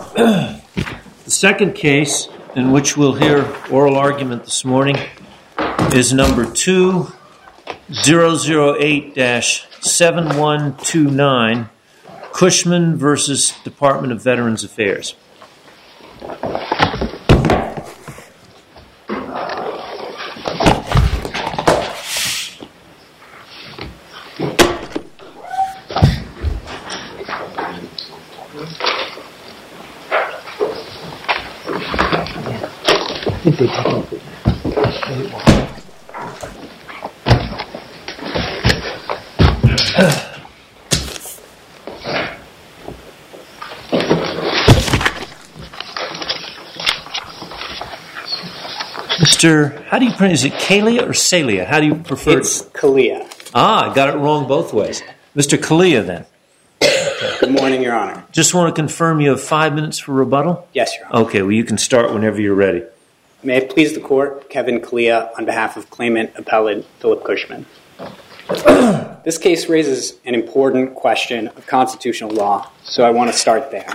The second case in which we'll hear oral argument this morning is number 2008-7129, Cushman versus Department of Veterans Affairs. Mr. How do you pronounce it? Kalia or Salia? How do you prefer? It's Kalia. I got it wrong both ways. Mr. Kalia, then. Good morning, Your Honor. Just want to confirm you have 5 minutes for rebuttal? Yes, Your Honor. Okay, well, you can start whenever you're ready. May it please the Court, Kevin Kalia on behalf of claimant appellate Philip Cushman. This case raises an important question of constitutional law, so I want to start there.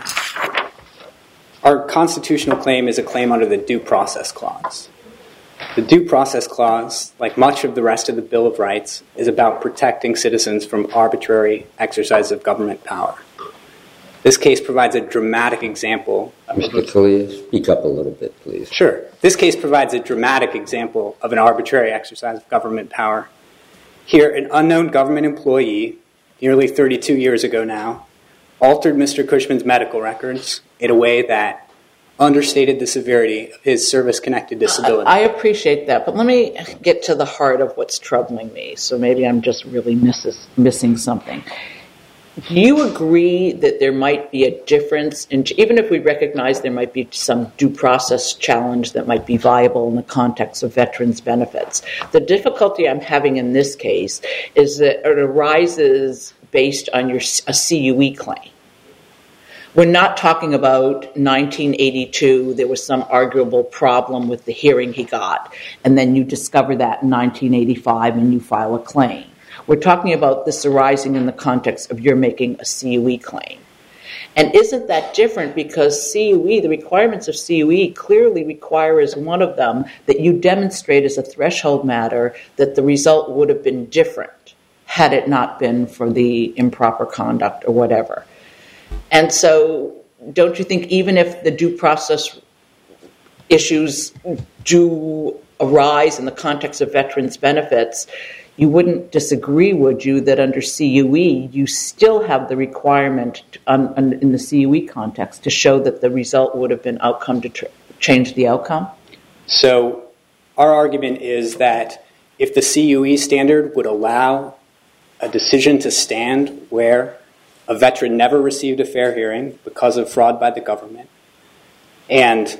Our constitutional claim is a claim under the Due Process Clause. The Due Process Clause, like much of the rest of the Bill of Rights, is about protecting citizens from arbitrary exercise of government power. This case provides a dramatic example of... Mr. Kalia, speak up a little bit, please. Sure. This case provides a dramatic example of an arbitrary exercise of government power. Here, an unknown government employee, nearly 32 years ago now, altered Mr. Cushman's medical records in a way that understated the severity of his service-connected disability. I appreciate that, but let me get to the heart of what's troubling me, so maybe I'm just really missing something. Do you agree that there might be a difference, even if we recognize there might be some due process challenge that might be viable in the context of veterans' benefits? The difficulty I'm having in this case is that it arises based on a CUE claim. We're not talking about 1982, there was some arguable problem with the hearing he got, and then you discover that in 1985 and you file a claim. We're talking about this arising in the context of you're making a CUE claim. And isn't that different because CUE, the requirements of CUE clearly require as one of them that you demonstrate as a threshold matter that the result would have been different had it not been for the improper conduct or whatever. And so don't you think even if the due process issues do arise in the context of veterans' benefits, you wouldn't disagree, would you, that under CUE you still have the requirement in the CUE context to show that the result would have been outcome to change the outcome? So our argument is that if the CUE standard would allow a decision to stand where a veteran never received a fair hearing because of fraud by the government, and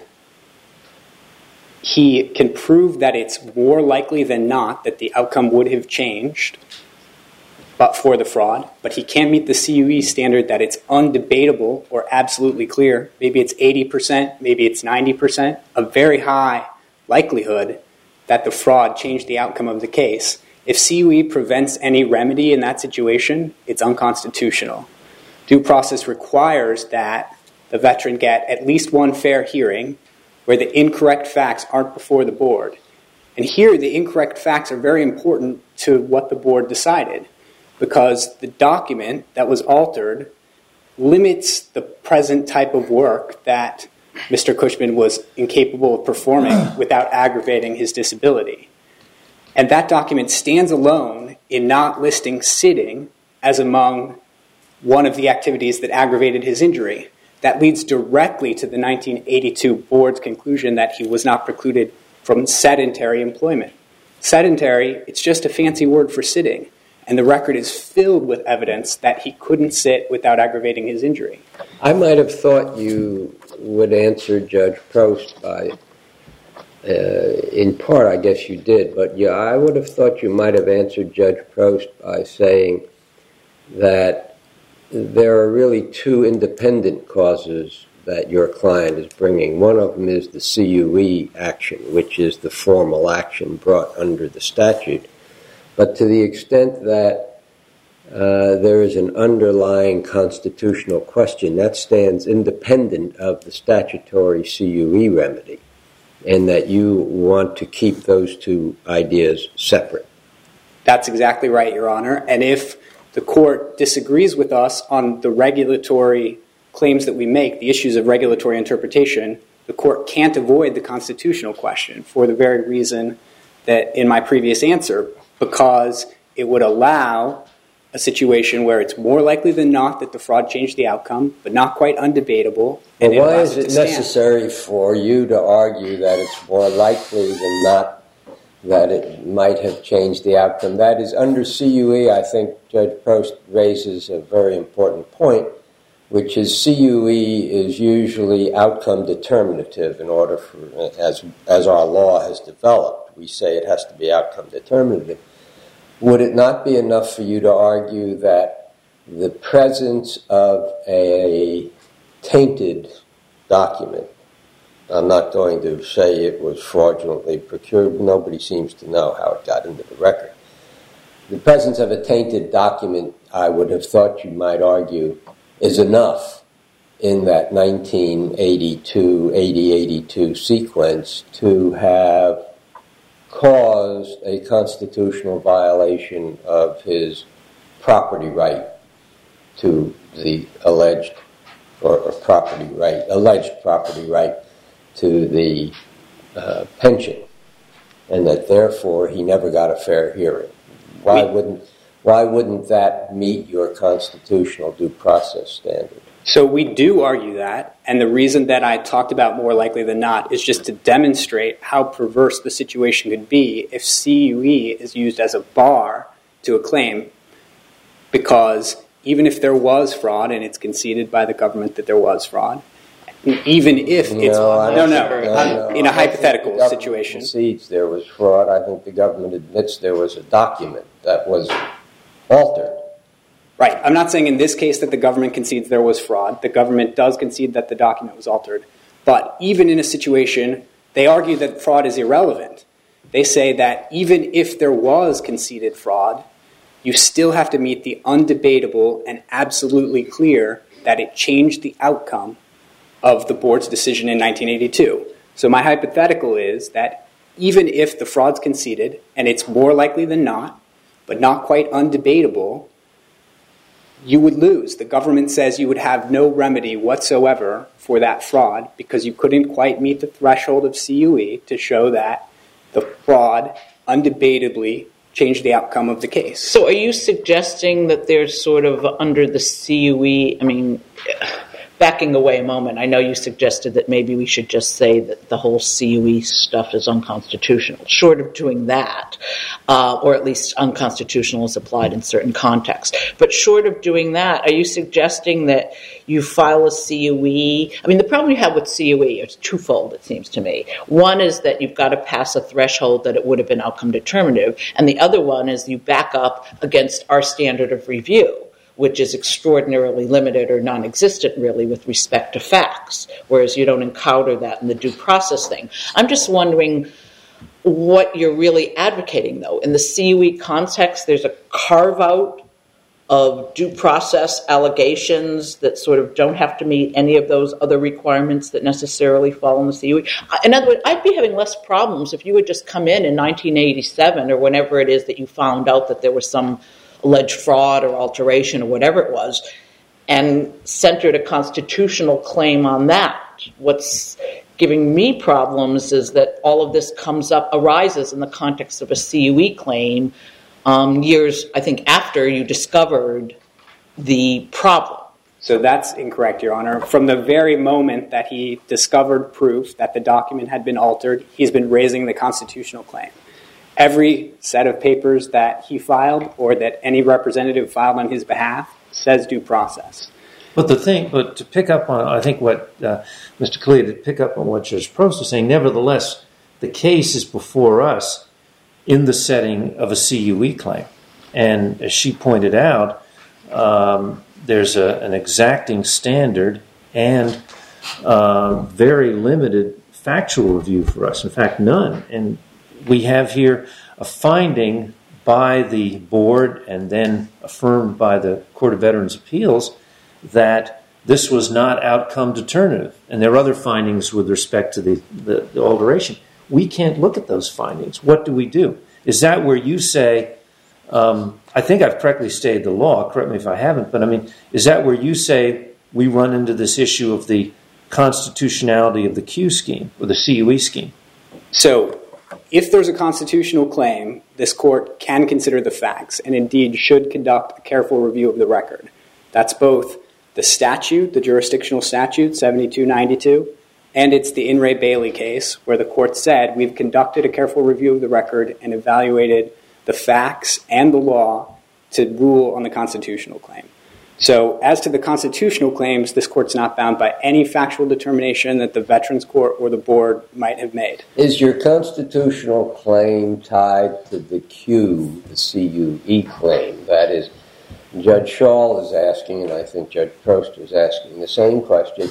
he can prove that it's more likely than not that the outcome would have changed but for the fraud, but he can't meet the CUE standard that it's undebatable or absolutely clear. Maybe it's 80%, maybe it's 90%, a very high likelihood that the fraud changed the outcome of the case. If CUE prevents any remedy in that situation, it's unconstitutional. Due process requires that the veteran get at least one fair hearing where the incorrect facts aren't before the board. And here, the incorrect facts are very important to what the board decided because the document that was altered limits the present type of work that Mr. Cushman was incapable of performing without aggravating his disability. And that document stands alone in not listing sitting as among one of the activities that aggravated his injury. That leads directly to the 1982 board's conclusion that he was not precluded from sedentary employment. Sedentary, it's just a fancy word for sitting, and the record is filled with evidence that he couldn't sit without aggravating his injury. I might have thought you would answer Judge Prost by, in part I guess you did, but yeah, I would have thought you might have answered Judge Prost by saying that there are really two independent causes that your client is bringing. One of them is the CUE action, which is the formal action brought under the statute. But to the extent that there is an underlying constitutional question that stands independent of the statutory CUE remedy, and that you want to keep those two ideas separate. That's exactly right, Your Honor. And if the court disagrees with us on the regulatory claims that we make, the issues of regulatory interpretation, the court can't avoid the constitutional question for the very reason that in my previous answer, because it would allow a situation where it's more likely than not that the fraud changed the outcome, but not quite undebatable. Well, why is it necessary for you to argue that it's more likely than not that it might have changed the outcome? That is, under CUE, I think Judge Prost raises a very important point, which is CUE is usually outcome determinative in order for, as our law has developed, we say it has to be outcome determinative. Would it not be enough for you to argue that the presence of a tainted document, I'm not going to say it was fraudulently procured, nobody seems to know how it got into the record. The presence of a tainted document, I would have thought you might argue, is enough in that 1982 sequence to have caused a constitutional violation of his property right to the alleged property right to the pension, and that therefore he never got a fair hearing. Why wouldn't that meet your constitutional due process standard? So we do argue that, and the reason that I talked about more likely than not is just to demonstrate how perverse the situation could be if CUE is used as a bar to a claim, because even if there was fraud, and it's conceded by the government that there was fraud, even if it's in a hypothetical situation. Concedes there was fraud. I think the government admits there was a document that was altered. Right. I'm not saying in this case that the government concedes there was fraud. The government does concede that the document was altered. But even in a situation, they argue that fraud is irrelevant. They say that even if there was conceded fraud, you still have to meet the undebatable and absolutely clear that it changed the outcome of the board's decision in 1982. So my hypothetical is that even if the fraud's conceded, and it's more likely than not, but not quite undebatable, you would lose. The government says you would have no remedy whatsoever for that fraud because you couldn't quite meet the threshold of CUE to show that the fraud undebatably changed the outcome of the case. So are you suggesting that there's sort of under the CUE, backing away a moment, I know you suggested that maybe we should just say that the whole CUE stuff is unconstitutional. Short of doing that, or at least unconstitutional is applied in certain contexts. But short of doing that, are you suggesting that you file a CUE? The problem you have with CUE is twofold, it seems to me. One is that you've got to pass a threshold that it would have been outcome determinative, and the other one is you back up against our standard of review, which is extraordinarily limited or non-existent, really, with respect to facts, whereas you don't encounter that in the due process thing. I'm just wondering what you're really advocating, though. In the CUE context, there's a carve-out of due process allegations that sort of don't have to meet any of those other requirements that necessarily fall in the CUE. In other words, I'd be having less problems if you would just come in 1987 or whenever it is that you found out that there was some alleged fraud or alteration or whatever it was, and centered a constitutional claim on that. What's giving me problems is that all of this arises in the context of a CUE claim years, I think, after you discovered the problem. So that's incorrect, Your Honor. From the very moment that he discovered proof that the document had been altered, he's been raising the constitutional claim. Every set of papers that he filed or that any representative filed on his behalf says due process. But to pick up on, I think what Mr. Kalia, to pick up on what Judge Prost was saying, nevertheless, the case is before us in the setting of a CUE claim. And as she pointed out, there's an exacting standard and very limited factual review for us. In fact, none. And we have here a finding by the board and then affirmed by the Court of Veterans' Appeals that this was not outcome determinative. And there are other findings with respect to the alteration. We can't look at those findings. What do we do? Is that where you say, I think I've correctly stated the law, correct me if I haven't, but I mean, is that where you say we run into this issue of the constitutionality of the Q scheme or the CUE scheme? So if there's a constitutional claim, this court can consider the facts and indeed should conduct a careful review of the record. That's both the statute, the jurisdictional statute, 7292, and it's the In re Bailey case where the court said we've conducted a careful review of the record and evaluated the facts and the law to rule on the constitutional claim. So as to the constitutional claims, this court's not bound by any factual determination that the Veterans Court or the board might have made. Is your constitutional claim tied to the Q, the CUE claim? That is, Judge Schall is asking, and I think Judge Prost is asking the same question.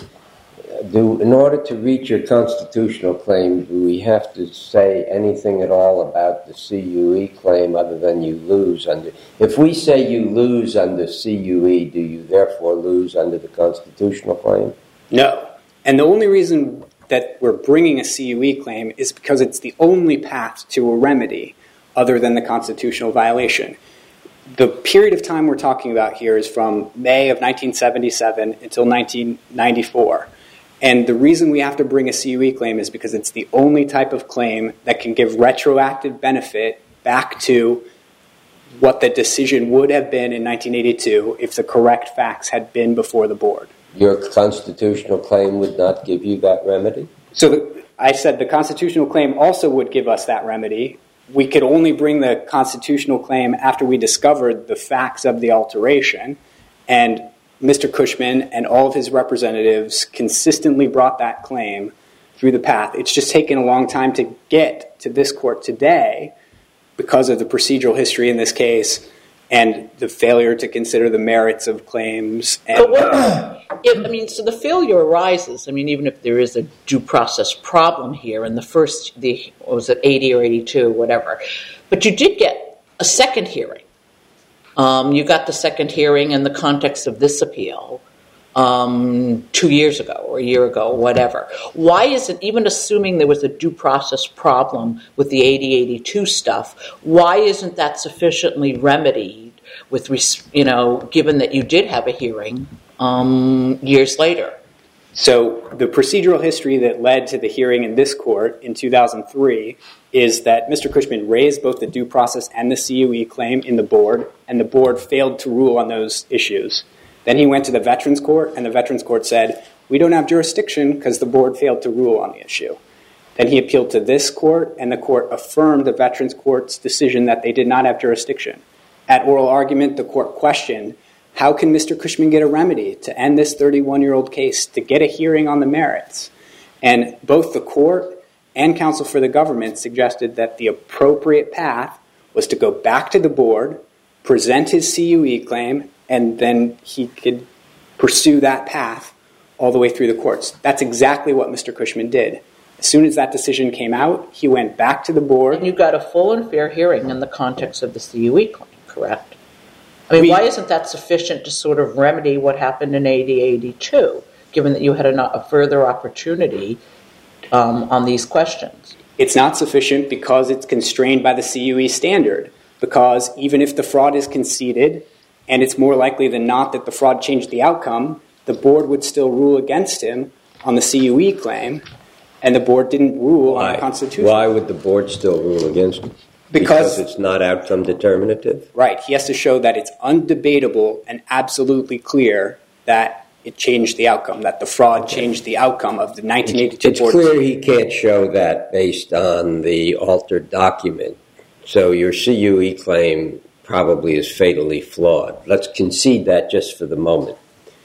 In order to reach your constitutional claim, do we have to say anything at all about the CUE claim other than you lose under? If we say you lose under CUE, do you therefore lose under the constitutional claim? No. And the only reason that we're bringing a CUE claim is because it's the only path to a remedy other than the constitutional violation. The period of time we're talking about here is from May of 1977 until 1994. And the reason we have to bring a CUE claim is because it's the only type of claim that can give retroactive benefit back to what the decision would have been in 1982 if the correct facts had been before the board. Your constitutional claim would not give you that remedy? So I said the constitutional claim also would give us that remedy. We could only bring the constitutional claim after we discovered the facts of the alteration, and Mr. Cushman and all of his representatives consistently brought that claim through the path. It's just taken a long time to get to this court today because of the procedural history in this case and the failure to consider the merits of claims. And so the failure arises, even if there is a due process problem here in what was it, 80 or 82, whatever. But you did get a second hearing. You got the second hearing in the context of this appeal 2 years ago or a year ago, whatever. Why is it, even assuming there was a due process problem with the 80-82 stuff, why isn't that sufficiently remedied with, given that you did have a hearing years later? So the procedural history that led to the hearing in this court in 2003 is that Mr. Cushman raised both the due process and the CUE claim in the board, and the board failed to rule on those issues. Then he went to the Veterans Court, and the Veterans Court said, we don't have jurisdiction because the board failed to rule on the issue. Then he appealed to this court, and the court affirmed the Veterans Court's decision that they did not have jurisdiction. At oral argument, the court questioned, how can Mr. Cushman get a remedy to end this 31-year-old case, to get a hearing on the merits? And both the court and counsel for the government suggested that the appropriate path was to go back to the board, present his CUE claim, and then he could pursue that path all the way through the courts. That's exactly what Mr. Cushman did. As soon as that decision came out, he went back to the board. And you got a full and fair hearing in the context of the CUE claim, correct? Why isn't that sufficient to sort of remedy what happened in 80-82, given that you had a further opportunity on these questions? It's not sufficient because it's constrained by the CUE standard, because even if the fraud is conceded, and it's more likely than not that the fraud changed the outcome, the board would still rule against him on the CUE claim, and the board didn't rule on the Constitution. Why would the board still rule against him? Because it's not outcome determinative? Right. He has to show that it's undebatable and absolutely clear that it changed the outcome, that the fraud changed the outcome of the 1982 It's clear he can't show that based on the altered document. So your CUE claim probably is fatally flawed. Let's concede that just for the moment.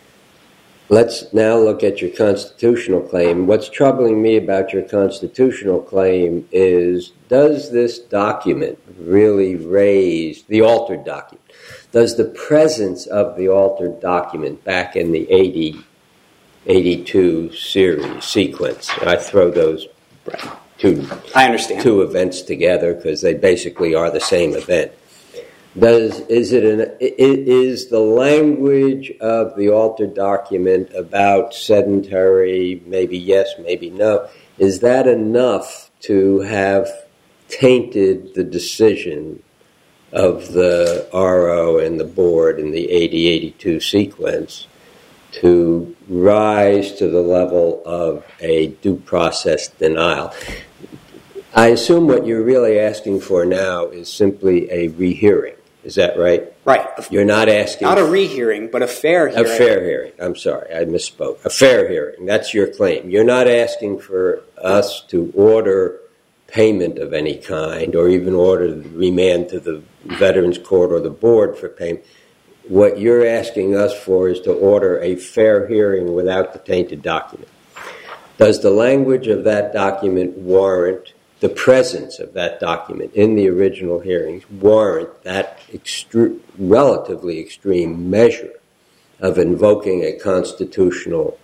Let's now look at your constitutional claim. What's troubling me about your constitutional claim is, does this document really raise the altered document? Does the presence of the altered document back in the 80-82 series sequence, I throw those two events together because they basically are the same event. Is the language of the altered document about sedentary, maybe yes, maybe no, is that enough to have tainted the decision of the RO and the board in the 80-82 sequence to rise to the level of a due process denial? I assume what you're really asking for now is simply a rehearing. Is that right? Right. You're not asking... Not a rehearing, but a fair hearing. A fair hearing. I'm sorry, I misspoke. A fair hearing. That's your claim. You're not asking for us to order payment of any kind or even order remand to the Veterans Court or the board for payment. What you're asking us for is to order a fair hearing without the tainted document. Does the language of that document warrant, the presence of that document in the original hearings warrant that relatively extreme measure of invoking a constitutional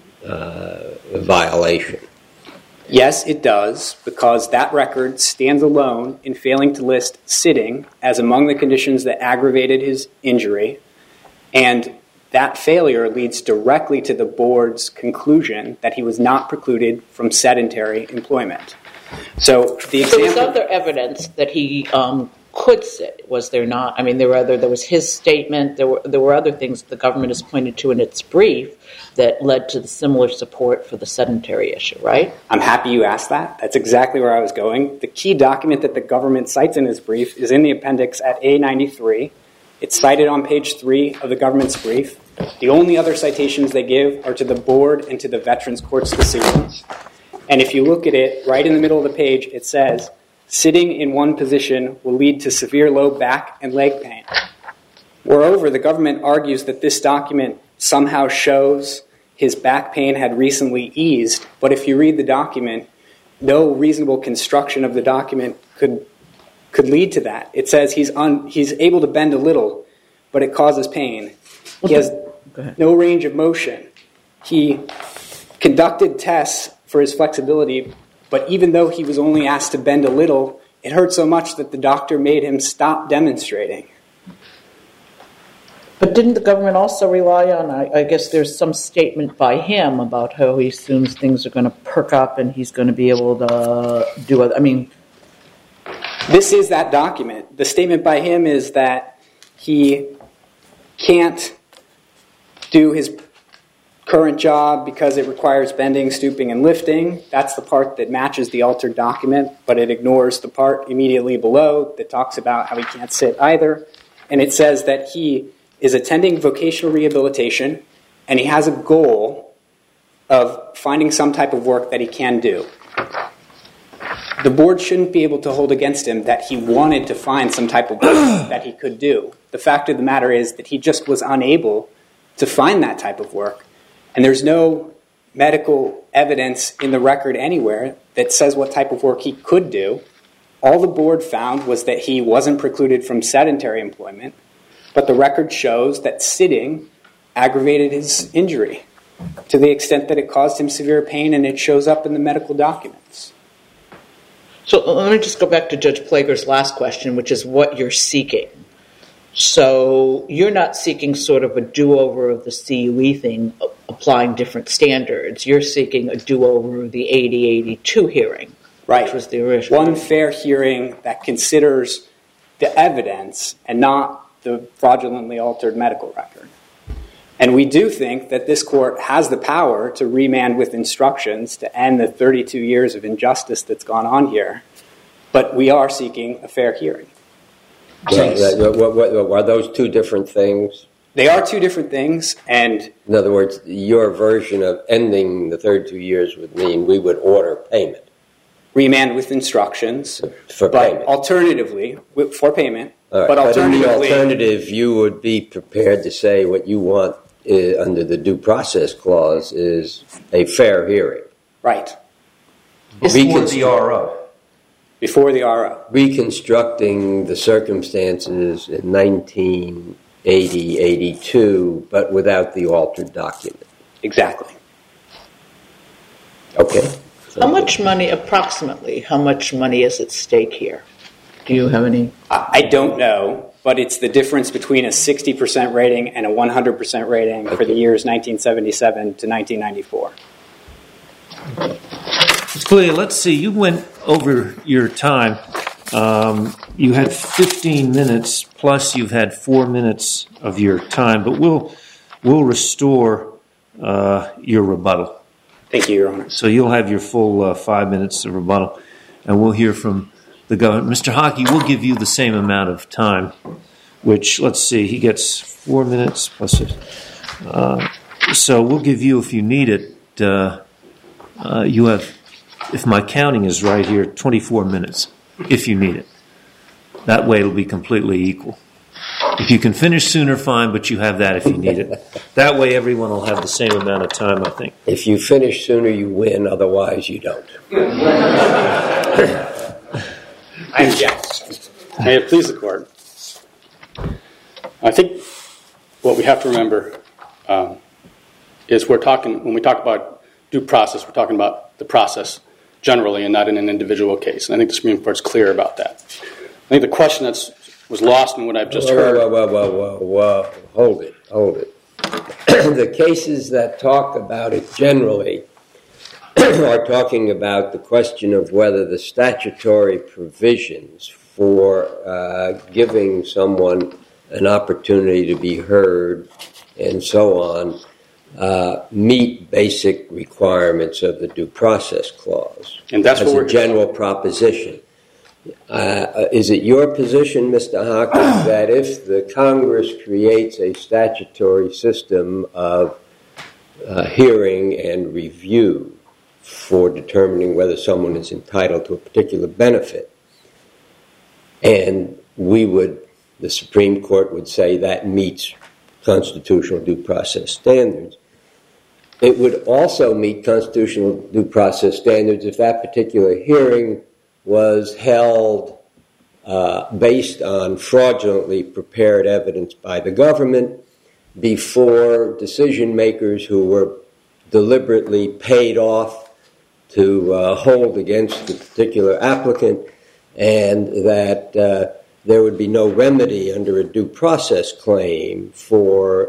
violation? Yes, it does, because that record stands alone in failing to list sitting as among the conditions that aggravated his injury, and that failure leads directly to the board's conclusion that he was not precluded from sedentary employment. So the example... There was other evidence that he could sit, was there not? I mean, there was his statement, there were other things the government has pointed to in its brief that led to the similar support for the sedentary issue, right? I'm happy you asked that. That's exactly where I was going. The key document that the government cites in its brief is in the appendix at A93. It's cited on page 3 of the government's brief. The only other citations they give are to the board and to the Veterans Court's decisions. And if you look at it, right in the middle of the page, it says, sitting in one position will lead to severe low back and leg pain. Moreover, the government argues that this document somehow shows his back pain had recently eased, but if you read the document, no reasonable construction of the document could lead to that. It says he's able to bend a little, but it causes pain. He has no range of motion. He conducted tests for his flexibility, but even though he was only asked to bend a little, it hurt so much that the doctor made him stop demonstrating. But didn't the government also rely on, I guess there's some statement by him about how he assumes things are going to perk up and he's going to be able to do it. I mean... This is that document. The statement by him is that he can't do his current job because it requires bending, stooping, and lifting. That's the part that matches the altered document, but it ignores the part immediately below that talks about how he can't sit either. And it says that he is attending vocational rehabilitation and he has a goal of finding some type of work that he can do. The board shouldn't be able to hold against him that he wanted to find some type of work that he could do. The fact of the matter is that he just was unable to find that type of work. And there's no medical evidence in the record anywhere that says what type of work he could do. All the board found was that he wasn't precluded from sedentary employment, but the record shows that sitting aggravated his injury to the extent that it caused him severe pain, and it shows up in the medical documents. So let me just go back to Judge Plager's last question, which is what you're seeking. So you're not seeking sort of a do-over of the CUE thing, applying different standards. You're seeking a do-over of the 80-82 hearing. Right. Which was the original. One fair hearing that considers the evidence and not the fraudulently altered medical record. And we do think that this court has the power to remand with instructions to end the 32 years of injustice that's gone on here. But we are seeking a fair hearing. Are those two different things? They are two different things, and... In other words, your version of ending the 32 years would mean we would order payment. Remand with instructions. For payment. Alternatively, for payment. Right. But alternatively... But in the alternative, you would be prepared to say what you want under the due process clause is a fair hearing. Right. Before the RO. Before the RO. Reconstructing the circumstances in 1980-82, but without the altered document. Exactly. Okay. How much money, approximately, how much money is at stake here? Do you have any? I don't know. but it's the difference between a 60% rating and a 100% rating for the years 1977 to 1994. Mr. Clear, let's see. You went over your time. You had 15 minutes, plus you've had 4 minutes of your time, but we'll restore your rebuttal. Thank you, Your Honor. So you'll have your full 5 minutes of rebuttal, and we'll hear from the government. Mr. Hockey, we'll give you the same amount of time, which, let's see, he gets 4 minutes plus. So we'll give you, if you need it, you have, if my counting is right here, 24 minutes, if you need it. That way it'll be completely equal. If you can finish sooner, fine, but you have that if you need it. That way everyone will have the same amount of time, I think. If you finish sooner, you win. Otherwise, you don't. I object. May it please the Court. I think what we have to remember is when we talk about due process, we're talking about the process generally and not in an individual case. And I think the Supreme Court's clear about that. I think the question that was lost in what I've just heard. Whoa. Hold it. The cases that talk about it generally are talking about the question of whether the statutory provisions for giving someone an opportunity to be heard and so on meet basic requirements of the Due Process Clause. And that's as what we're a general proposition. Is it your position, Mr. Hawkins, that if the Congress creates a statutory system of hearing and review for determining whether someone is entitled to a particular benefit, and the Supreme Court would say that meets constitutional due process standards, it would also meet constitutional due process standards if that particular hearing was held based on fraudulently prepared evidence by the government before decision makers who were deliberately paid off to hold against the particular applicant, and that there would be no remedy under a due process claim for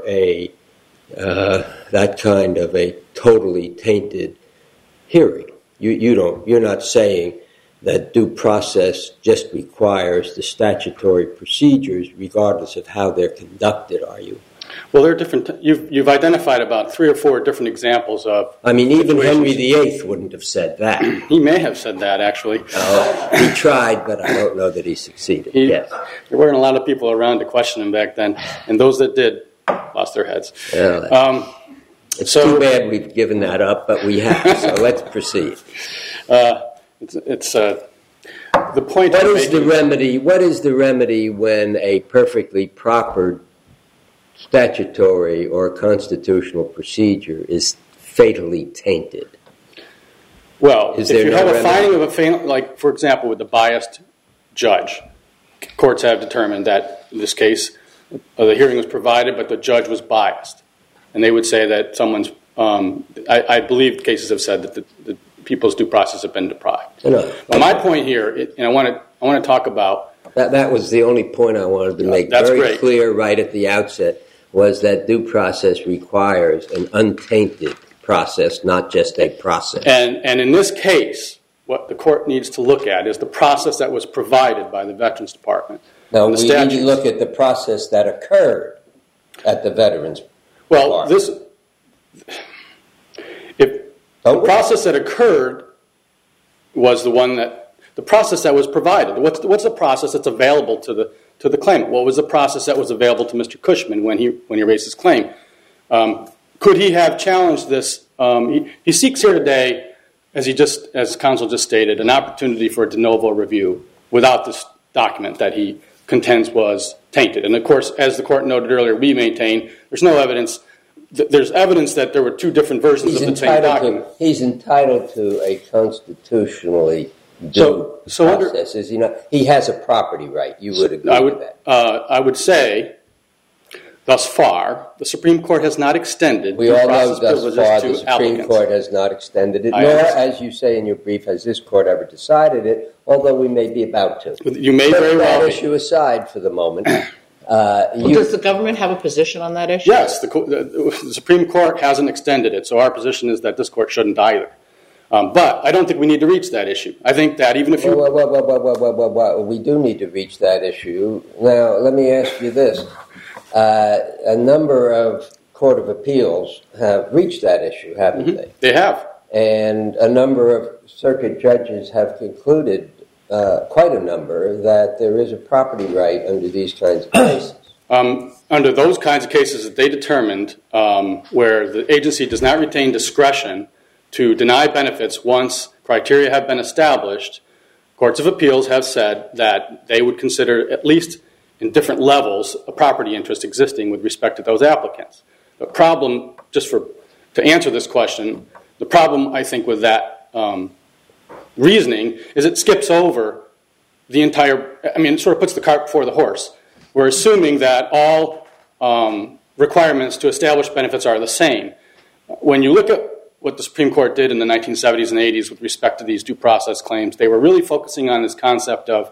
that kind of a totally tainted hearing. You're not saying that due process just requires the statutory procedures regardless of how they're conducted, are you? Well, there are different. You've identified about 3 or 4 different examples of. I mean, even Henry VIII wouldn't have said that. He may have said that, actually. He tried, but I don't know that he succeeded. Yes. There weren't a lot of people around to question him back then, and those that did lost their heads. It's too bad we've given that up, but we have. So let's proceed. It's the point. What is the remedy? What is the remedy when a perfectly proper statutory or constitutional procedure is fatally tainted? Well, if you have a finding of like, for example, with the biased judge, courts have determined that in this case the hearing was provided, but the judge was biased, and they would say that someone's. I believe cases have said that the people's due process have been deprived. No. But my point here, and I want to talk about. That was the only point I wanted to make very clear right at the outset, was that due process requires an untainted process, not just a process. And in this case, what the court needs to look at is the process that was provided by the Veterans Department. Now, we need to look at the process that occurred at the Veterans Department. The process that occurred was the process that was provided. What's the process that's available to the claimant? What was the process that was available to Mr. Cushman when he raised his claim? Could he have challenged this? He seeks here today, as counsel just stated, an opportunity for a de novo review without this document that he contends was tainted. And of course, as the court noted earlier, we maintain there's no evidence. There's evidence that there were 2 different versions of the same document. He's entitled to a constitutionally due process, is he not? He has a property right. You would agree with that? I would say, thus far, the Supreme Court has not extended We all know thus far the Supreme Court has not extended it, nor, as you say in your brief, has this court ever decided it, although we may be about to. You may very well that issue aside for the moment. Does the government have a position on that issue? Yes, the Supreme Court hasn't extended it, so our position is that this court shouldn't either. But I don't think we need to reach that issue. I think that even if you... We do need to reach that issue. Now, let me ask you this. A number of Court of Appeals have reached that issue, haven't they? They have. And a number of circuit judges have concluded, quite a number, that there is a property right under these kinds of cases. Under those kinds of cases that they determined, where the agency does not retain discretion to deny benefits once criteria have been established, courts of appeals have said that they would consider, at least in different levels, a property interest existing with respect to those applicants. The problem, to answer this question, the problem, I think, with that reasoning is it skips over the entire... it sort of puts the cart before the horse. We're assuming that all requirements to establish benefits are the same. When you look at what the Supreme Court did in the 1970s and 80s with respect to these due process claims, they were really focusing on this concept of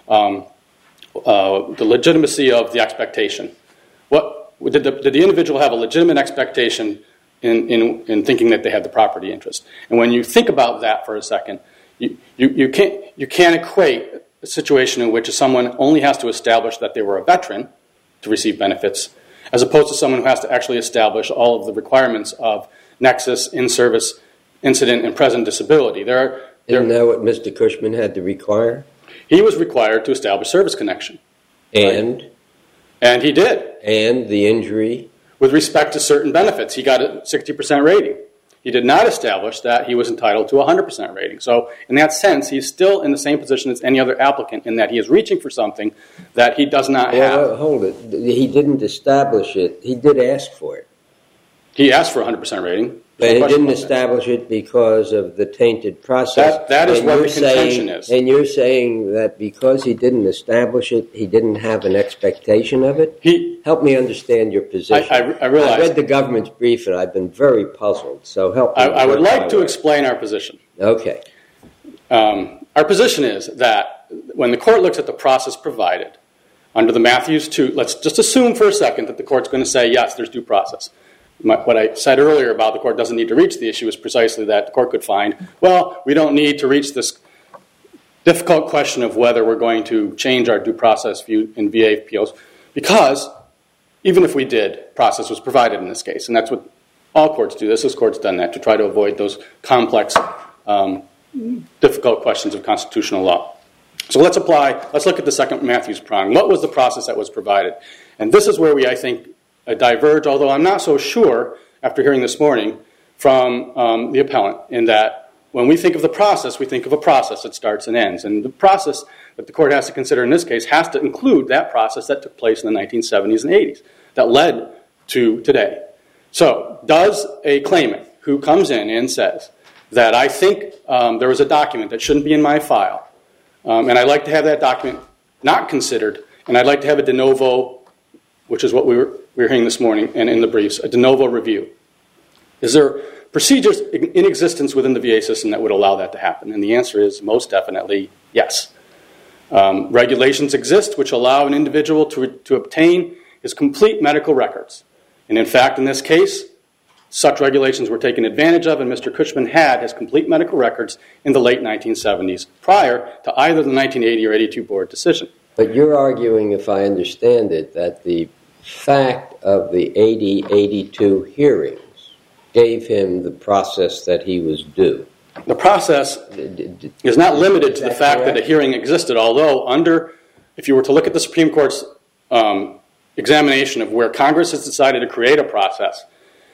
the legitimacy of the expectation. Did the individual have a legitimate expectation in thinking that they had the property interest? And when you think about that for a second, you can't equate a situation in which someone only has to establish that they were a veteran to receive benefits, as opposed to someone who has to actually establish all of the requirements of nexus, in-service, incident, and present disability. Isn't that what Mr. Cushman had to require? He was required to establish service connection. And? Right? And he did. And the injury? With respect to certain benefits, he got a 60% rating. He did not establish that he was entitled to a 100% rating. So in that sense, he's still in the same position as any other applicant in that he is reaching for something that he does not have. Well, hold it. He didn't establish it. He did ask for it. He asked for a 100% rating. But he didn't establish it because of the tainted process. That is what the contention is. And you're saying that because he didn't establish it, he didn't have an expectation of it? Help me understand your position. I realize. I read the government's brief and I've been very puzzled, so help me. I would like to explain our position. Okay. Our position is that when the court looks at the process provided under the Matthews 2, let's just assume for a second that the court's going to say, yes, there's due process. What I said earlier about the court doesn't need to reach the issue is precisely that the court could find, well, we don't need to reach this difficult question of whether we're going to change our due process view in VA appeals, because even if we did, process was provided in this case. And that's what all courts do. This court's done that to try to avoid those complex, difficult questions of constitutional law. So let's look at the second Matthews prong. What was the process that was provided? And this is where we, I think, diverge, although I'm not so sure, after hearing this morning, from the appellant, in that when we think of the process, we think of a process that starts and ends. And the process that the court has to consider in this case has to include that process that took place in the 1970s and 80s that led to today. So does a claimant who comes in and says that I think there was a document that shouldn't be in my file, and I'd like to have that document not considered, and I'd like to have a de novo, which is what we were hearing this morning and in the briefs, a de novo review. Is there procedures in existence within the VA system that would allow that to happen? And the answer is most definitely yes. Regulations exist which allow an individual to obtain his complete medical records. And in fact, in this case, such regulations were taken advantage of, and Mr. Cushman had his complete medical records in the late 1970s, prior to either the 1980 or 82 board decision. But you're arguing, if I understand it, that the fact of the 80-82 hearings gave him the process that he was due. The process is not limited to the fact that a hearing existed, although if you were to look at the Supreme Court's examination of where Congress has decided to create a process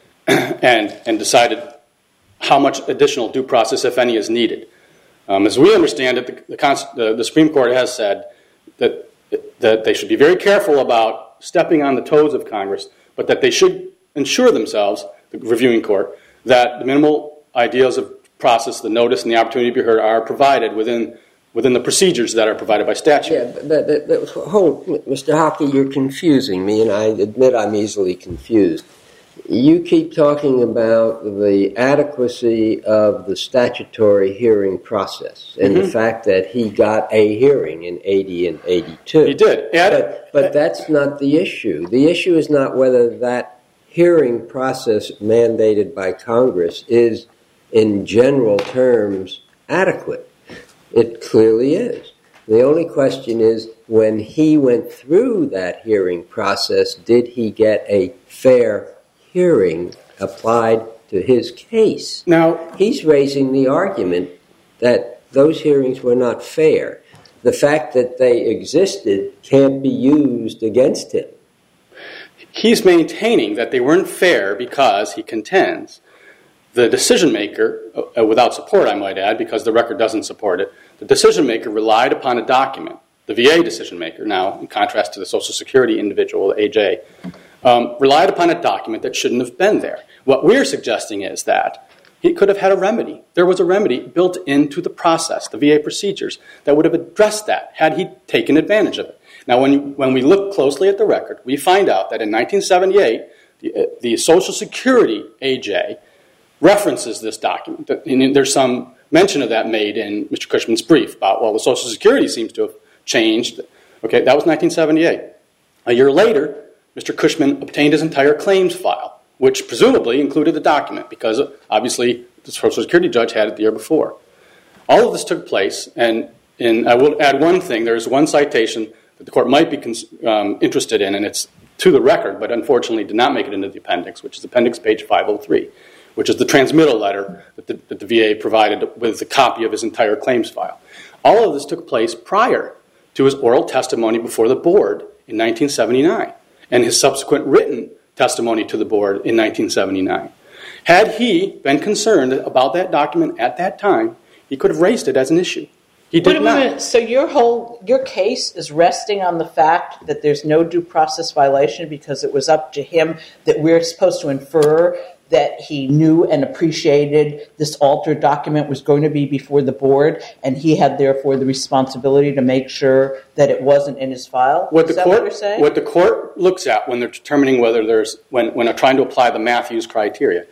and decided how much additional due process, if any, is needed. As we understand it, the Supreme Court has said that they should be very careful about stepping on the toes of Congress, but that they should ensure themselves, the reviewing court, that the minimal ideas of process, the notice, and the opportunity to be heard are provided within the procedures that are provided by statute. Yeah, Mr. Hockey, you're confusing me, and I admit I'm easily confused. You keep talking about the adequacy of the statutory hearing process and the fact that he got a hearing in 80 and 82. He did. But that's not the issue. The issue is not whether that hearing process mandated by Congress is, in general terms, adequate. It clearly is. The only question is, when he went through that hearing process, did he get a fair hearing applied to his case? Now, he's raising the argument that those hearings were not fair. The fact that they existed can't be used against him. he's maintaining that they weren't fair because, he contends, the decision maker, without support I might add, because the record doesn't support it, the decision maker relied upon a document, the VA decision maker, now in contrast to the Social Security individual, AJ, relied upon a document that shouldn't have been there. What we're suggesting is that he could have had a remedy. There was a remedy built into the process, the VA procedures, that would have addressed that had he taken advantage of it. Now, when we look closely at the record, we find out that in 1978, the Social Security AJ references this document. And there's some mention of that made in Mr. Cushman's brief about, well, the Social Security seems to have changed. Okay, that was 1978. A year later, Mr. Cushman obtained his entire claims file, which presumably included the document because obviously the Social Security judge had it the year before. All of this took place, and I will add one thing. There is one citation that the court might be interested in, and it's to the record, but unfortunately did not make it into the appendix, which is appendix page 503, which is the transmittal letter that the VA provided with a copy of his entire claims file. All of this took place prior to his oral testimony before the board in 1979 and his subsequent written testimony to the board in 1979. Had he been concerned about that document at that time, he could have raised it as an issue. He did not. So your case is resting on the fact that there's no due process violation because it was up to him, that we're supposed to infer that he knew and appreciated this altered document was going to be before the board, and he had therefore the responsibility to make sure that it wasn't in his file? What you're saying? What the court looks at when they're determining whether when they're trying to apply the Matthews criteria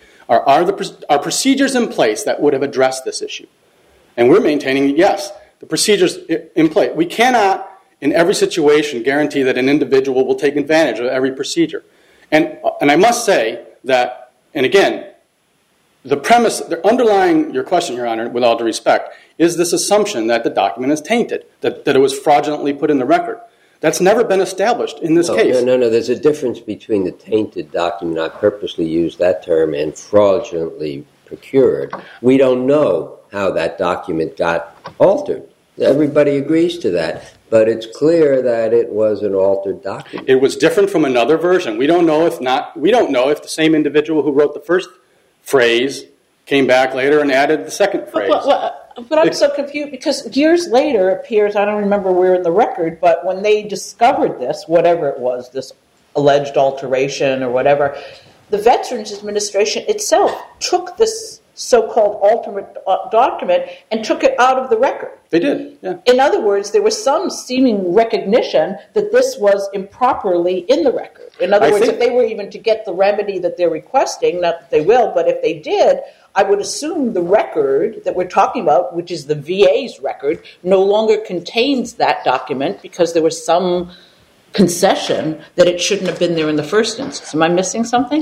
are procedures in place that would have addressed this issue. And we're maintaining, yes, the procedures in place. We cannot, in every situation, guarantee that an individual will take advantage of every procedure. And I must say that, and again, the premise, the underlying your question, Your Honor, with all due respect, is this assumption that the document is tainted, that it was fraudulently put in the record. That's never been established in this case. No. There's a difference between the tainted document, I purposely used that term, and fraudulently procured. We don't know how that document got altered. Everybody agrees to that. But it's clear that it was an altered document. It was different from another version. We don't know if the same individual who wrote the first phrase came back later and added the second phrase. But I'm so confused because years later it appears, I don't remember where in the record, but when they discovered this, whatever it was, this alleged alteration or whatever, the Veterans Administration itself took this so-called alternate document and took it out of the record. They did, yeah. In other words, there was some seeming recognition that this was improperly in the record. In other words, if they were even to get the remedy that they're requesting, not that they will, but if they did, I would assume the record that we're talking about, which is the VA's record, no longer contains that document because there was some concession that it shouldn't have been there in the first instance. Am I missing something?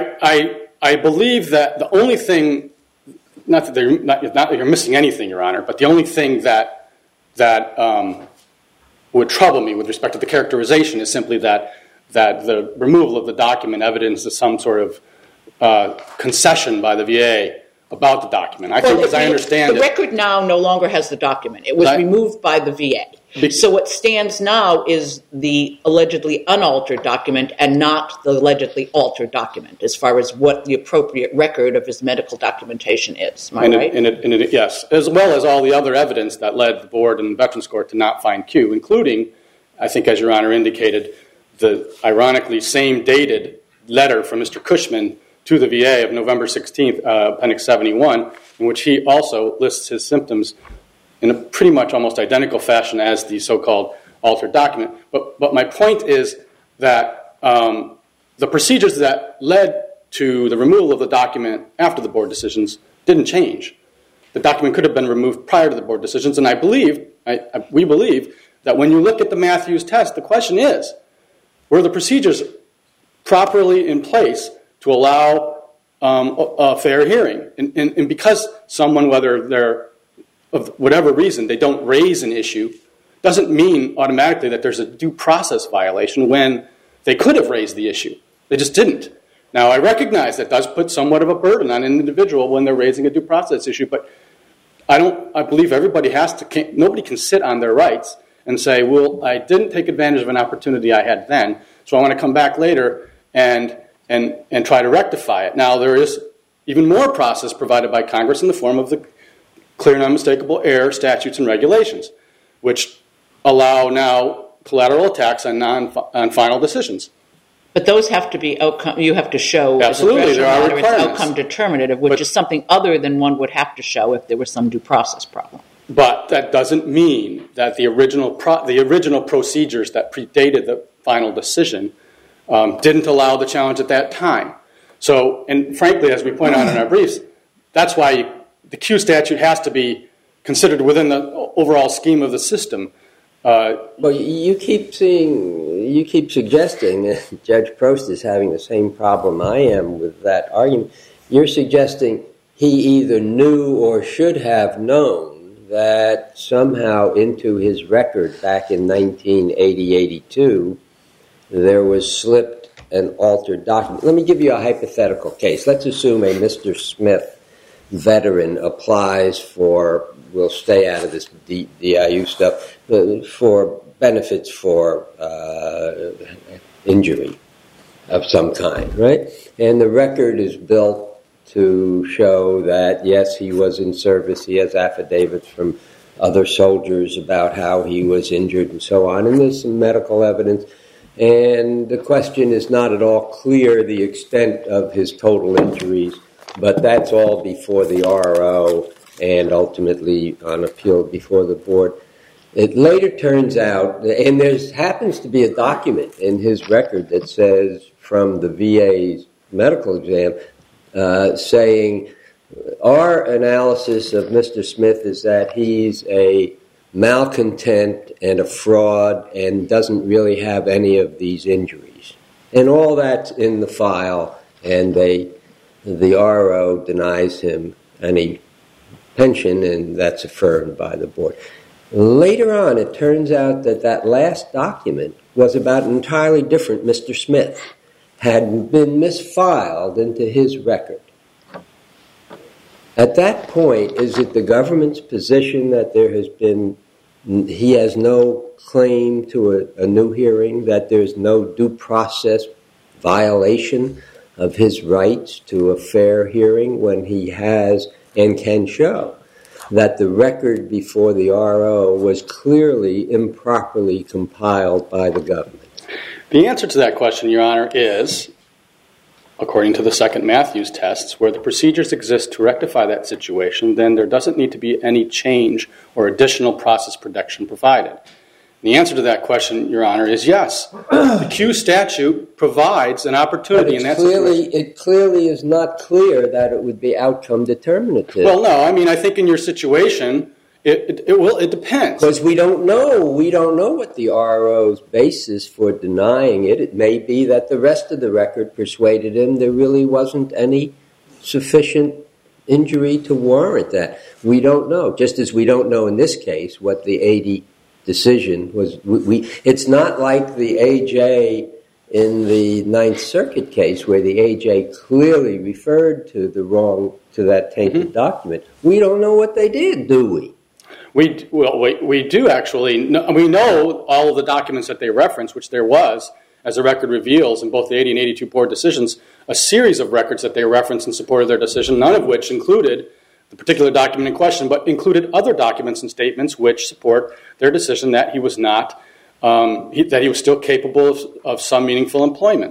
I believe that the only thing, not that you're missing anything, Your Honor, but the only thing that would trouble me with respect to the characterization is simply that the removal of the document evidences some sort of concession by the VA about the document. I think, as I understand it, the record now no longer has the document. It was removed by the VA. So what stands now is the allegedly unaltered document and not the allegedly altered document as far as what the appropriate record of his medical documentation is. Am I right? Yes, as well as all the other evidence that led the board and the Veterans Court to not find Q, including, I think as Your Honor indicated, the ironically same dated letter from Mr. Cushman to the VA of November 16th, Appendix 71, in which he also lists his symptoms in a pretty much almost identical fashion as the so-called altered document. But my point is that the procedures that led to the removal of the document after the board decisions didn't change. The document could have been removed prior to the board decisions, and we believe that when you look at the Matthews test, the question is, were the procedures properly in place to allow a fair hearing? And because someone, whether they're of whatever reason, they don't raise an issue, doesn't mean automatically that there's a due process violation when they could have raised the issue. They just didn't. Now, I recognize that does put somewhat of a burden on an individual when they're raising a due process issue, but I believe nobody can sit on their rights and say, well, I didn't take advantage of an opportunity I had then, so I want to come back later and try to rectify it. Now, there is even more process provided by Congress in the form of the clear and unmistakable error statutes and regulations, which allow now collateral attacks on final decisions. But those have to be outcome. You have to show absolutely there are requirements. Outcome determinative, which is something other than one would have to show if there was some due process problem. But that doesn't mean that the original procedures that predated the final decision didn't allow the challenge at that time. So, and frankly, as we point out in our briefs, that's why the Q statute has to be considered within the overall scheme of the system. Well, you keep suggesting that Judge Prost is having the same problem I am with that argument. You're suggesting he either knew or should have known that somehow into his record back in 1980-82 there was slipped an altered document. Let me give you a hypothetical case. Let's assume a Mr. Smith veteran applies for, we'll stay out of this DIU stuff, for benefits for injury of some kind, right? And the record is built to show that, yes, he was in service. He has affidavits from other soldiers about how he was injured and so on. And there's some medical evidence. And the question is not at all clear the extent of his total injuries, but that's all before the RO and ultimately on appeal before the board. It later turns out, and there happens to be a document in his record that says from the VA's medical exam saying our analysis of Mr. Smith is that he's a malcontent and a fraud and doesn't really have any of these injuries. And all that's in the file, and the RO denies him any pension, and that's affirmed by the board. Later on, it turns out that that last document was about an entirely different Mr. Smith, had been misfiled into his record. At that point, is it the government's position that he has no claim to a new hearing, that there's no due process violation of his rights to a fair hearing when he has and can show that the record before the RO was clearly improperly compiled by the government? The answer to that question, Your Honor, is, according to the second Matthews tests, where the procedures exist to rectify that situation, then there doesn't need to be any change or additional process protection provided. The answer to that question, Your Honor, is yes. The Q statute provides an opportunity in that situation. It clearly is not clear that it would be outcome determinative. Well, no. I mean, I think in your situation, it depends. Because we don't know what the RO's basis for denying it. It may be that the rest of the record persuaded him there really wasn't any sufficient injury to warrant that. We don't know. Just as we don't know in this case what the 80 decision was. It's not like the AJ in the Ninth Circuit case where the AJ clearly referred to that tainted document. We don't know what they did, do we? We do actually. We know all of the documents that they reference, which there was, as the record reveals, in both the 80 and 82 board decisions, a series of records that they referenced in support of their decision, none of which included the particular document in question, but included other documents and statements which support their decision that he was not, that he was still capable of some meaningful employment.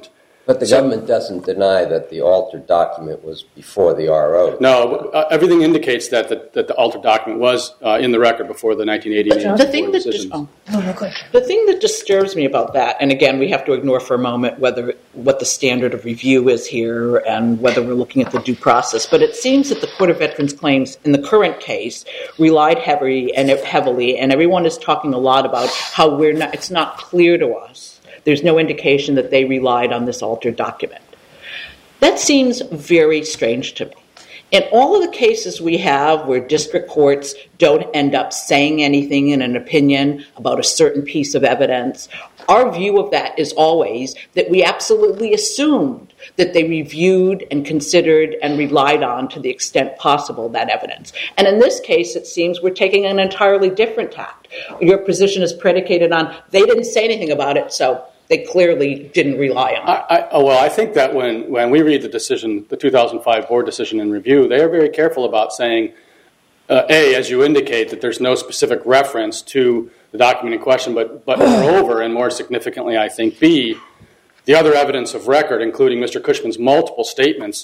But the government doesn't deny that the altered document was before the RO. No, everything indicates that the altered document was in the record before the 1980 decisions. The thing that disturbs me about that, and again, we have to ignore for a moment what the standard of review is here and whether we're looking at the due process, but it seems that the Court of Veterans Claims in the current case relied heavily, and everyone is talking a lot about how it's not clear to us. There's no indication that they relied on this altered document. That seems very strange to me. In all of the cases we have where district courts don't end up saying anything in an opinion about a certain piece of evidence, our view of that is always that we absolutely assumed that they reviewed and considered and relied on to the extent possible that evidence. And in this case, it seems we're taking an entirely different tact. Your position is predicated on they didn't say anything about it, so they clearly didn't rely on it. Well, I think that when we read the decision, the 2005 board decision in review, they are very careful about saying, A, as you indicate, that there's no specific reference to the document in question, but moreover, and more significantly, I think, B, the other evidence of record, including Mr. Cushman's multiple statements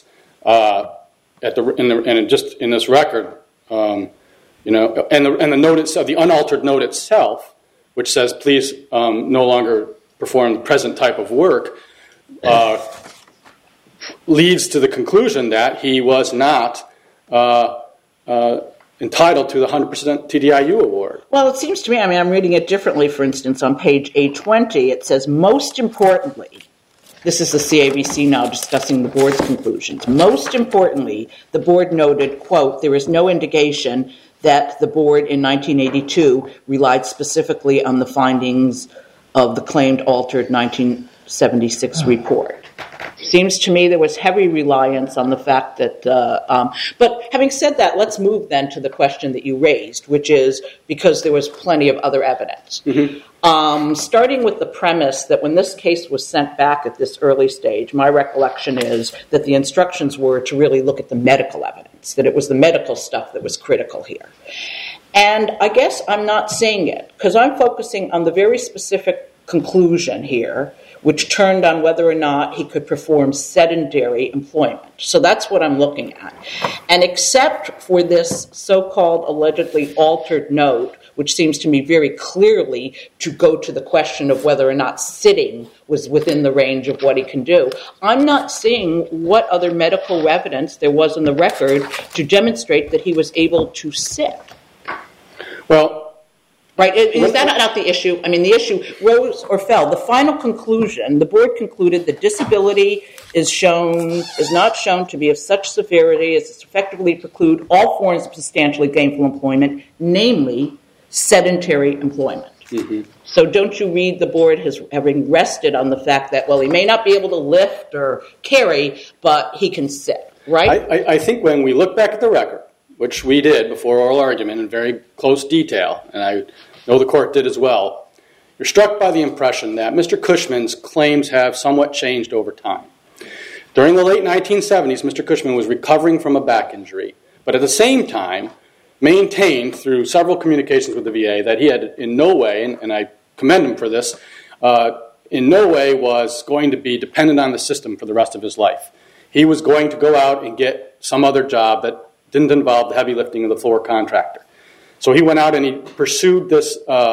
just in this record, and the note the unaltered note itself, which says, please no longer perform the present type of work, leads to the conclusion that he was not entitled to the 100% TDIU award. Well, it seems to me, I'm reading it differently. For instance, on page 820, it says, most importantly, this is the CAVC now discussing the board's conclusions. Most importantly, the board noted, quote, there is no indication that the board in 1982 relied specifically on the findings of the claimed altered 1976 report. Seems to me there was heavy reliance on the fact that, but having said that, let's move then to the question that you raised, which is because there was plenty of other evidence. Mm-hmm. Starting with the premise that when this case was sent back at this early stage, my recollection is that the instructions were to really look at the medical evidence, that it was the medical stuff that was critical here. And I guess I'm not seeing it, because I'm focusing on the very specific conclusion here, which turned on whether or not he could perform sedentary employment. So that's what I'm looking at. And except for this so-called allegedly altered note, which seems to me very clearly to go to the question of whether or not sitting was within the range of what he can do, I'm not seeing what other medical evidence there was in the record to demonstrate that he was able to sit. Well, right? Is that not the issue? I mean, the issue rose or fell. The final conclusion, the board concluded that disability is not shown to be of such severity as to effectively preclude all forms of substantially gainful employment, namely sedentary employment. Mm-hmm. So don't you read the board as having rested on the fact that, well, he may not be able to lift or carry, but he can sit, right? I think when we look back at the record, which we did before oral argument in very close detail, and I know the court did as well, you're struck by the impression that Mr. Cushman's claims have somewhat changed over time. During the late 1970s, Mr. Cushman was recovering from a back injury, but at the same time maintained through several communications with the VA that he had in no way, and I commend him for this, in no way was going to be dependent on the system for the rest of his life. He was going to go out and get some other job that didn't involve the heavy lifting of the floor contractor. So he went out and he pursued this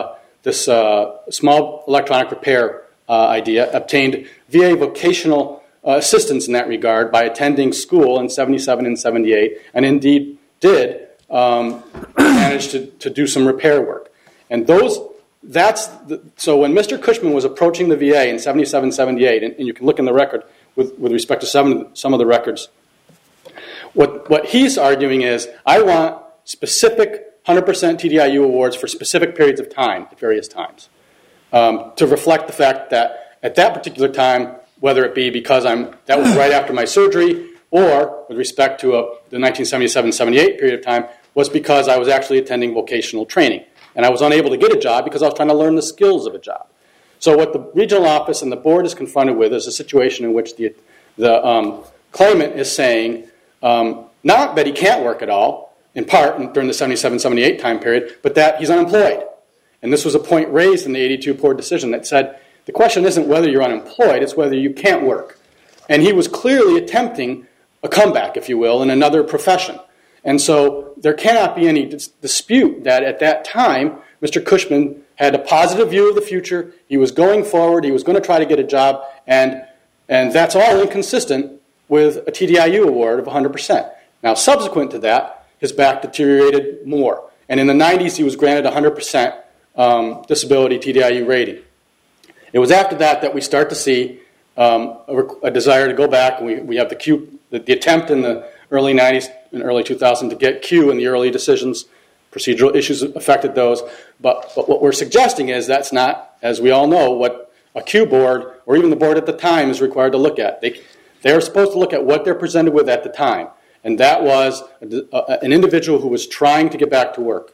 small electronic repair idea, obtained VA vocational assistance in that regard by attending school in 77 and 78, and indeed did manage to do some repair work. And so when Mr. Cushman was approaching the VA in 77, 78, and you can look in the record with respect to some of the records, what he's arguing is, I want specific 100% TDIU awards for specific periods of time at various times to reflect the fact that at that particular time, whether it be because that was right after my surgery or with respect to the 1977-78 period of time, was because I was actually attending vocational training. And I was unable to get a job because I was trying to learn the skills of a job. So what the regional office and the board is confronted with is a situation in which the claimant is saying, not that he can't work at all, in part during the 77-78 time period, but that he's unemployed. And this was a point raised in the 82 board decision that said, the question isn't whether you're unemployed, it's whether you can't work. And he was clearly attempting a comeback, if you will, in another profession. And so there cannot be any dispute that at that time, Mr. Cushman had a positive view of the future. He was going forward. He was going to try to get a job. And that's all inconsistent with a TDIU award of 100%. Now, subsequent to that, his back deteriorated more. And in the 90s, he was granted 100% disability TDIU rating. It was after that we start to see a desire to go back. And we have the attempt in the early 90s and early 2000s to get Q in the early decisions. Procedural issues affected those. But what we're suggesting is that's not, as we all know, what a Q board or even the board at the time is required to look at. They are supposed to look at what they're presented with at the time. And that was an individual who was trying to get back to work.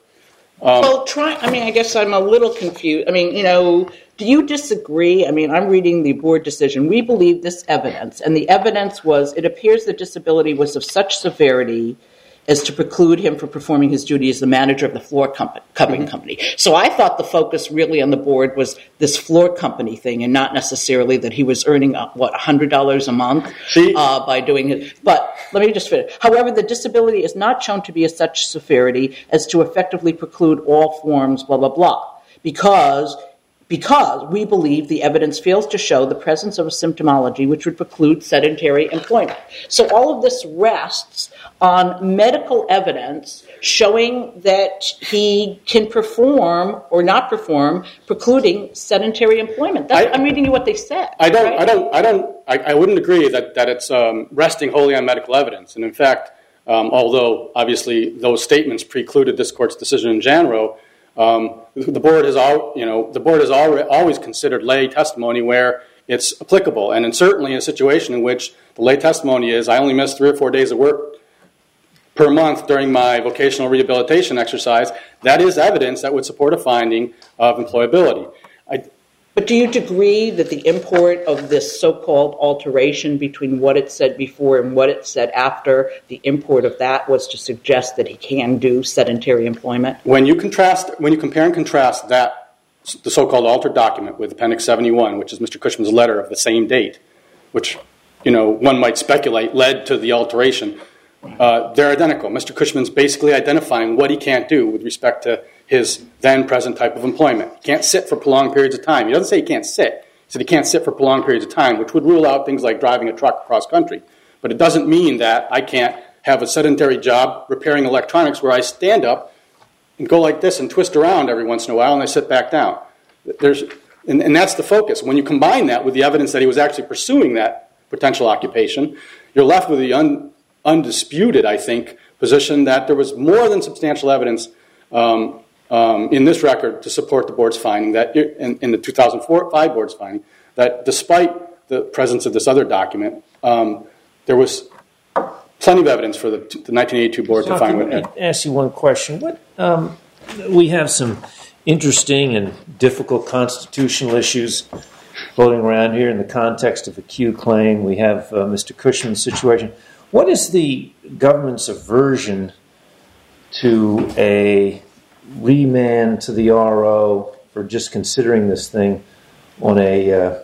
I guess I'm a little confused. Do you disagree? I'm reading the board decision. We believe this evidence, and the evidence was, it appears the disability was of such severity as to preclude him from performing his duty as the manager of the floor covering company. So I thought the focus really on the board was this floor company thing, and not necessarily that he was earning, $100 a month by doing it. But let me just finish. However, the disability is not shown to be of such severity as to effectively preclude all forms, blah, blah, blah. Because we believe the evidence fails to show the presence of a symptomology which would preclude sedentary employment. So all of this rests on medical evidence showing that he can perform or not perform, precluding sedentary employment. I'm reading you what they said. I wouldn't agree that it's resting wholly on medical evidence. And in fact, although obviously those statements precluded this court's decision in Janro, the board has always considered lay testimony where it's applicable, and certainly in a situation in which the lay testimony is, I only missed 3 or 4 days of work per month during my vocational rehabilitation exercise, that is evidence that would support a finding of employability. But do you agree that the import of this so-called alteration between what it said before and what it said after, the import of that was to suggest that he can do sedentary employment? When you compare and contrast that, the so-called altered document with Appendix 71, which is Mr. Cushman's letter of the same date, which one might speculate led to the alteration, they're identical. Mr. Cushman's basically identifying what he can't do with respect to his then-present type of employment. He can't sit for prolonged periods of time. He doesn't say he can't sit. He said he can't sit for prolonged periods of time, which would rule out things like driving a truck across country. But it doesn't mean that I can't have a sedentary job repairing electronics where I stand up and go like this and twist around every once in a while and I sit back down. And that's the focus. When you combine that with the evidence that he was actually pursuing that potential occupation, you're left with the undisputed, I think, position that there was more than substantial evidence in this record to support the board's finding, that in the 2005 board's finding, that despite the presence of this other document, there was plenty of evidence for the 1982 board to find. Let me ask you one question. We have some interesting and difficult constitutional issues floating around here in the context of a Q claim. We have Mr. Cushman's situation. What is the government's aversion to a remand to the RO for just considering this thing on a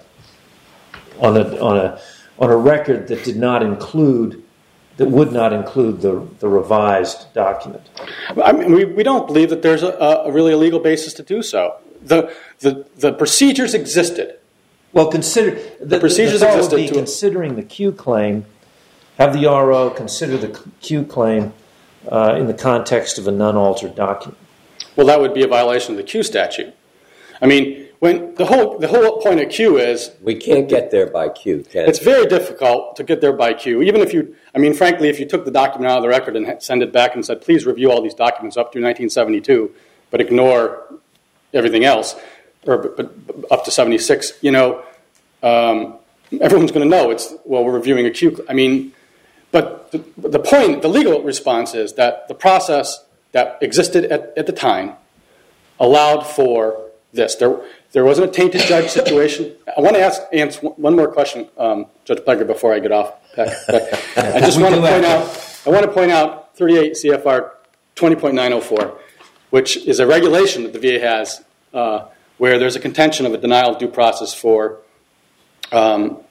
record that would not include the revised document? We don't believe that there's a really a legal basis to do so. The procedures existed. Well, the procedures existed. Considering the Q claim, have the RO consider the Q claim in the context of a non-altered document. Well, that would be a violation of the Q statute. When the whole point of Q is we can't get there by Q. It's very difficult to get there by Q. Even if frankly, if you took the document out of the record and send it back and said, please review all these documents up to 1972, but ignore everything else, or up to 76, everyone's going to know we're reviewing a Q. But the point, the legal response is that the process that existed at the time allowed for this. There wasn't a tainted judge situation. I want to answer one more question, Judge Plegger, before I get off. I just want to point out 38 CFR 20.904, which is a regulation that the VA has where there's a contention of a denial of due process for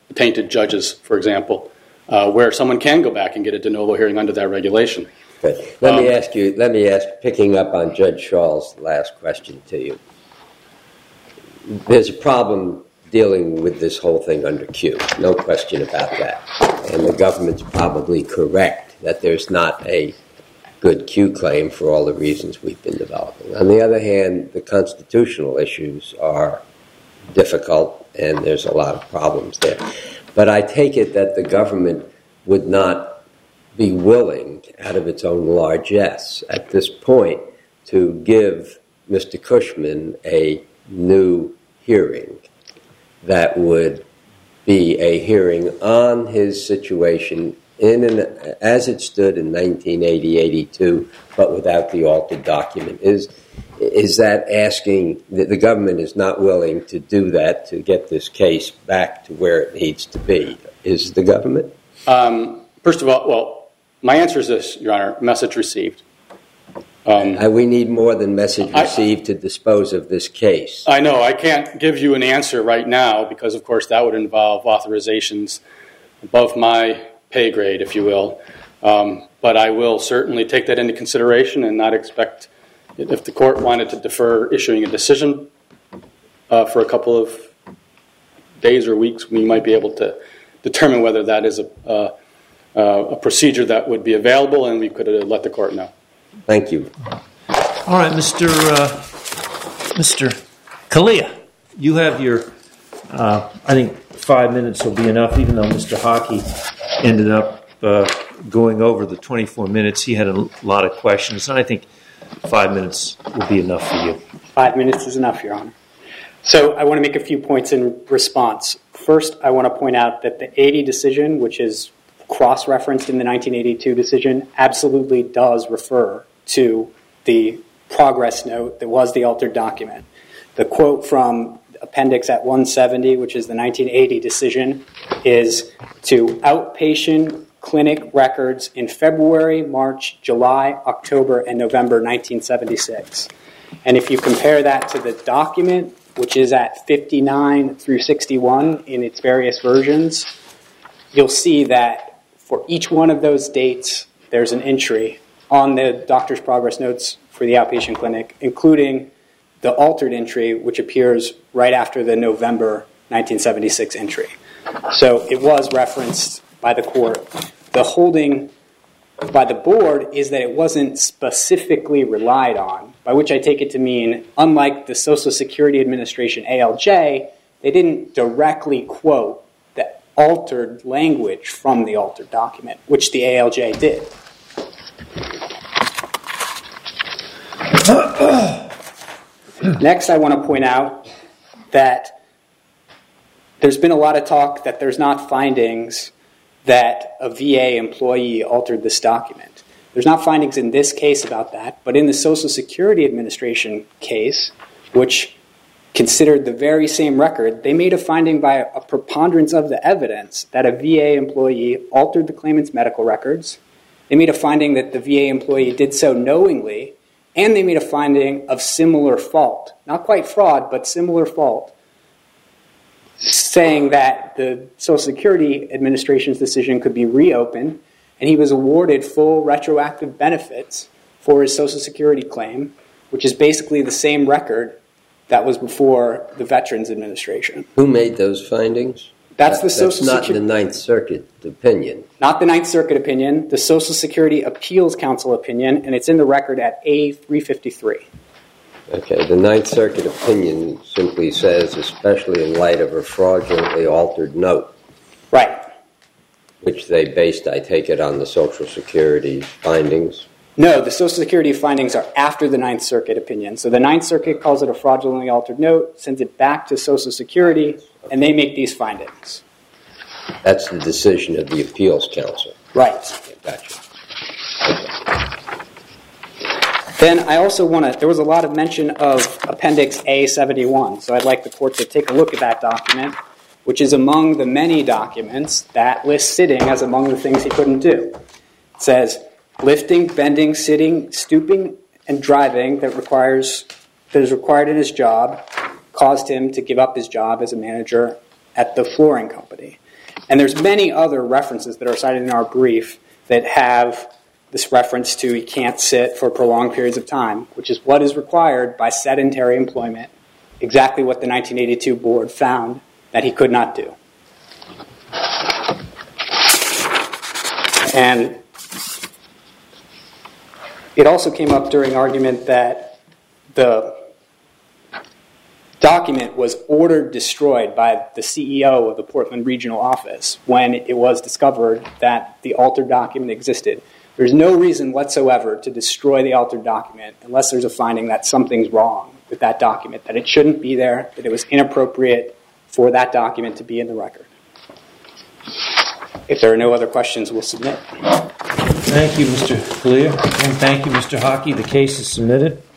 tainted judges, for example, where someone can go back and get a de novo hearing under that regulation. Okay. Let me ask, picking up on Judge Schall's last question to you. There's a problem dealing with this whole thing under Q, no question about that. And the government's probably correct that there's not a good Q claim for all the reasons we've been developing. On the other hand, the constitutional issues are difficult, and there's a lot of problems there. But I take it that the government would not be willing, out of its own largesse at this point, to give Mr. Cushman a new hearing that would be a hearing on his situation as it stood in 1980-82, but without the altered document. Is that asking that the government is not willing to do that to get this case back to where it needs to be? Is the government? First of all, well, my answer is this, Your Honor, message received. We need more than message received to dispose of this case. I know. I can't give you an answer right now because, of course, that would involve authorizations above my pay grade, if you will. But I will certainly take that into consideration and not expect, if the court wanted to defer issuing a decision for a couple of days or weeks, we might be able to determine whether that is a procedure that would be available, and we could let the court know. Thank you. All right, Mr. Kalia, you have your, I think 5 minutes will be enough, even though Mr. Hockey ended up going over the 24 minutes. He had a lot of questions, and I think 5 minutes will be enough for you. 5 minutes is enough, Your Honor. So I want to make a few points in response. First, I want to point out that the 80 decision, which is cross-referenced in the 1982 decision, absolutely does refer to the progress note that was the altered document. The quote from appendix at 170, which is the 1980 decision, is to outpatient clinic records in February, March, July, October, and November 1976. And if you compare that to the document, which is at 59 through 61 in its various versions, you'll see that for each one of those dates, there's an entry on the doctor's progress notes for the outpatient clinic, including the altered entry, which appears right after the November 1976 entry. So it was referenced by the court. The holding by the board is that it wasn't specifically relied on, by which I take it to mean, unlike the Social Security Administration ALJ, they didn't directly quote the altered language from the altered document, which the ALJ did. Next, I want to point out that there's been a lot of talk that there's not findings that a VA employee altered this document. There's not findings in this case about that, but in the Social Security Administration case, which considered the very same record, they made a finding by a preponderance of the evidence that a VA employee altered the claimant's medical records. They made a finding that the VA employee did so knowingly, and they made a finding of similar fault. Not quite fraud, but similar fault, saying that the Social Security Administration's decision could be reopened, and he was awarded full retroactive benefits for his Social Security claim, which is basically the same record that was before the Veterans Administration. Who made those findings? That's the Social Security. That's not the Ninth Circuit opinion. Not the Ninth Circuit opinion, the Social Security Appeals Council opinion, and it's in the record at A353. Okay, the Ninth Circuit opinion simply says, especially in light of a fraudulently altered note. Right. Which they based, I take it, on the Social Security findings. No, the Social Security findings are after the Ninth Circuit opinion. So the Ninth Circuit calls it a fraudulently altered note, sends it back to Social Security, and they make these findings. That's the decision of the Appeals Council. Right. Gotcha. Then I also want to, there was a lot of mention of Appendix A71, so I'd like the court to take a look at that document, which is among the many documents that list sitting as among the things he couldn't do. It says, lifting, bending, sitting, stooping, and driving that is required in his job caused him to give up his job as a manager at the flooring company. And there's many other references that are cited in our brief that have this reference to he can't sit for prolonged periods of time, which is what is required by sedentary employment, exactly what the 1982 board found that he could not do. And it also came up during argument that the document was ordered destroyed by the CEO of the Portland regional office when it was discovered that the altered document existed. There's no reason whatsoever to destroy the altered document unless there's a finding that something's wrong with that document, that it shouldn't be there, that it was inappropriate for that document to be in the record. If there are no other questions, we'll submit. Thank you, Mr. Kalia, and thank you, Mr. Hockey. The case is submitted.